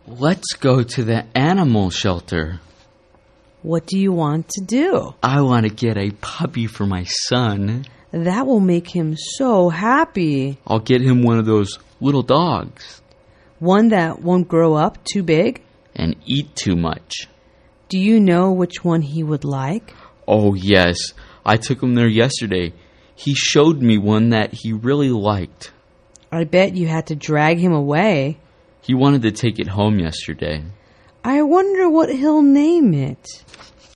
Let's go to the animal shelter. What do you want to do? I want to get a puppy for my son. That will make him so happy. I'll get him one of those little dogs. One that won't grow up too big? And eat too much. Do you know which one he would like? Oh, yes. I took him there yesterday. He showed me one that he really liked. I bet you had to drag him away. He wanted to take it home yesterday. I wonder what he'll name it.